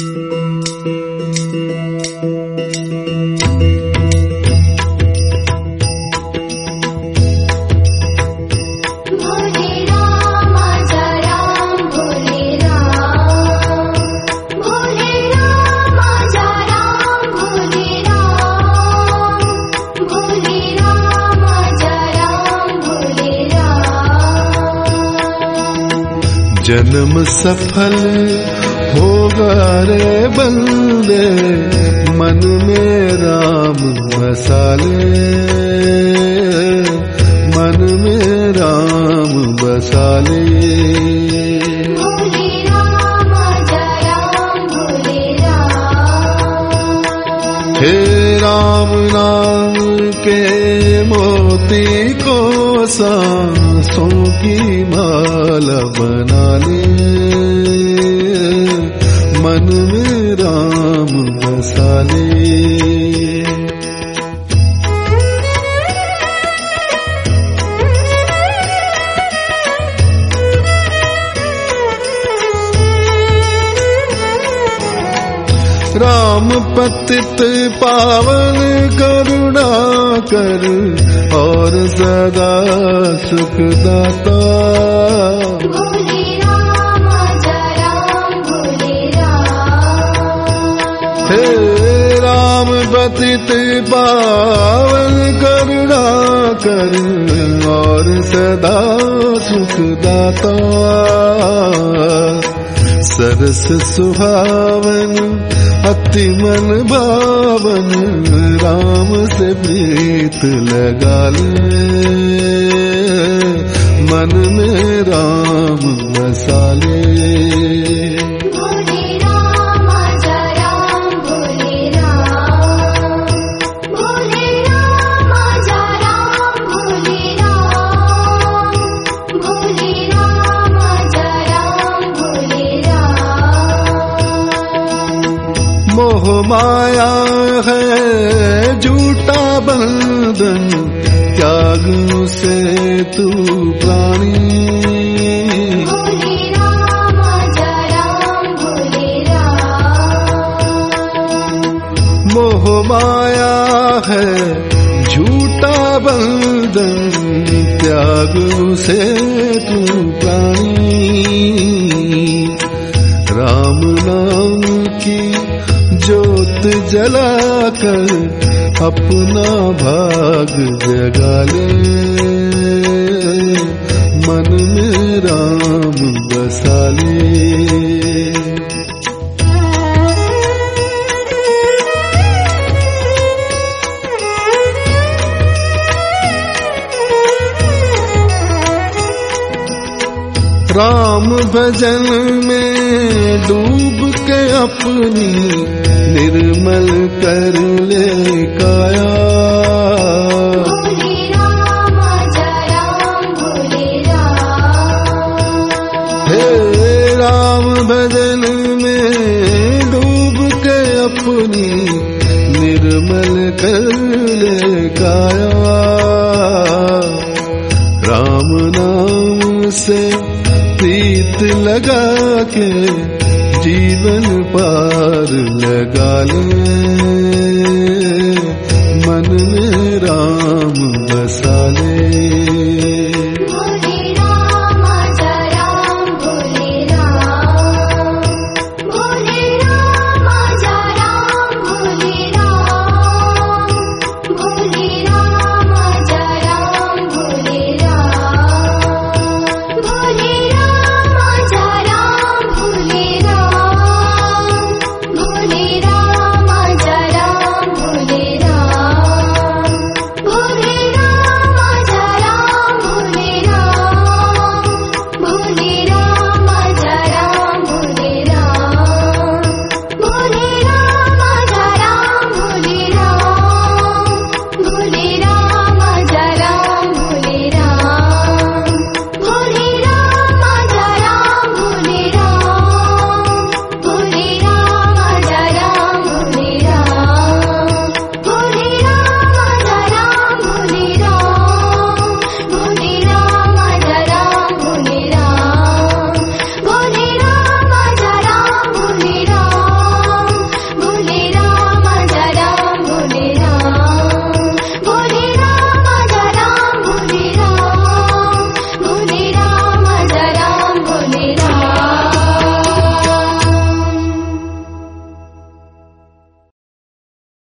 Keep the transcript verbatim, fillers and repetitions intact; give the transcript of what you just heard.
जन्म सफल होगा रे बंदे, मन में राम बसाले, मन में राम बसाले। भोले राम जय राम भोले राम। हे राम नाम के मोती को सांसों की माला बना ले, मन में राम बसा ले। राम पतित पावन करुणा कर और सदा सुख दाता। भोले राम जय राम भोले राम। हे राम पतित पावन करुणा कर और सदा सुख दाता। सरस सुहावन अति मन भावन, राम से प्रीत लगा ले, मन में राम बसा ले। भोले राम जय राम भोले राम। भोले राम जय राम भोले राम। भोले राम जय राम भोले राम। मोह माया है झूठा बंधन, त्याग से तू प्राणी। भोले राम जय राम भोले राम। मोह माया है झूठा बंधन, त्याग से तू प्राणी। राम नाम की ज्योत जलाकर अपना भाग जगा ले, मन में राम बसा ले। राम भजन में डूब के अपनी निर्मल कर ले काया। भोले राम जय राम भोले राम। हे राम भजन में डूब के अपनी निर्मल कर ले काया। राम नाम से प्रीत लगा के जीवन पार लगा ले, मन में राम बसा ले।